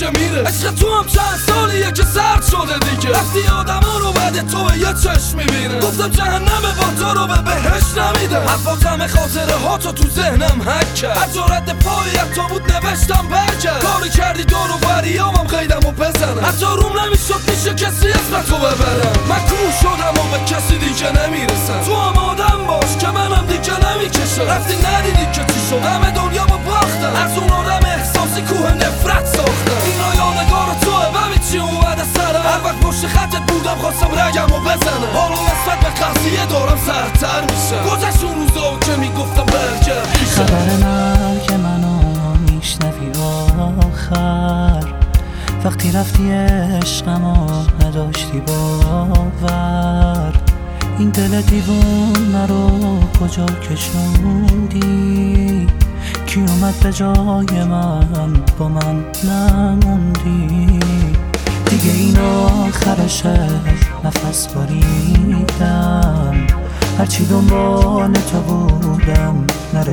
میشه میره. عشق تو هم چند سالیه که سرد شده دیگه. وقتی آدما رو بعد تو به یه چشم میبینه. گفتم جهنم با تو رو به بهشت نمیده. حفاظم خاطره ها تو ذهنم حک کرد. هر جا رد پایت تو بود نوشتم برگرد. کاری کردی دور و بریامم قیدمو بزنم. حتی روم نمیشد میشه کسی اسمتو ببرم. من کور شدم و به کسی دیگه نمیرسم. تو هم آدم باش که منم دیگه نمیکشم. رفتی ندیدی که چی شد، همه دنیا با باختم. از اون آدم احساسی کوه نفرت ساختم. اینا یادگار توه، ببین چی اومده سرم. هر وقت پشت خطت بودم خواستم رگمو بزنم. حالا نسبت به قضیه دارم سردتر میشم. گذشت اون روزا که میگفتم برگرد پیشم. خبر مرگ منو میشنوی آخر، وقتی رفتی عشقمو نداشتی باور. این دل دیوونه رو کجا کشوندی؟ کی اومد به جای من، با من نموندی؟ دیگه این آخرشه، نفس بریدم. هرچی دنبال تو بودم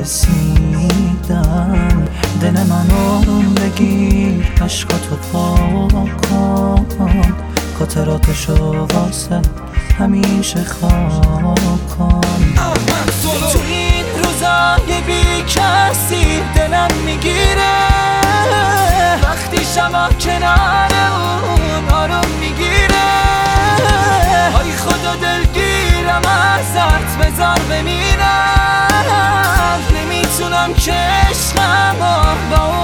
نرسیدم. دل من آروم بگیر، عشقاتو پاک کن. خاطراتشو واسه همیشه خاک کن. تو این روزای بی کسی دلم میگیره. وقتی شما کنار اون آروم میگیره. های خدا دلگیرم ازت، بذار بمیرم. نمیتونم که عشقمو با اون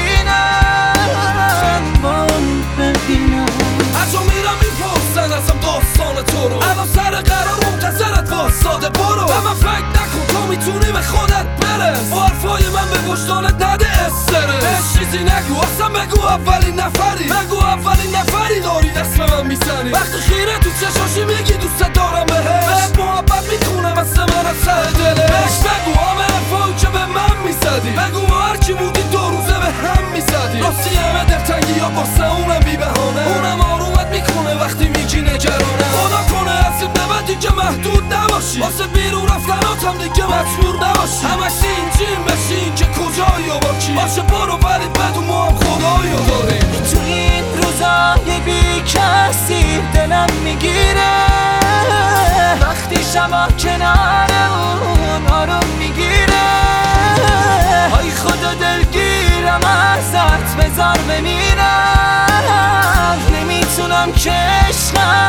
ببینم، با اون ببینم. از اون میرم میپرسن ازم داستان تو رو. الان سر قرار منتظرت واساده برو. و من فکر نکن تو میتونی به خودت برس. با حرفای من به وجدانت نده استرس. بهش چیزی نگو، اصلا بگو اولین نفری. بگو اولین نفری داری دست به من میزنی. وقتی خیره تو چشاشی میگی دوست دارم بهت محبت میکنم مثل من از ته دلت. بهش بگو همه حرفایی که به من میزدی. بگو ما هرچی بودی دو روزه به هم میزدی. راستی همه دلتنگی ها واسه اونم بی بهانه. اونم آرومت میکنه وقتی میگی نگرانه. خدا کنه از این به بعد دیگه محدود نباشی. واسه بیرون رفتناتم دیگه مجبور نباشی. همش اینجیم بشین که کجایی و با کی. باشه برو ولی بدون ما هم خدایو داریم. تو این روزای بی کسی دلم میگیره. وقتی شما کنار اون آروم میگیره. های خدا دلگیرم ازت، بذار بمیرم. نمیتونم که عشقم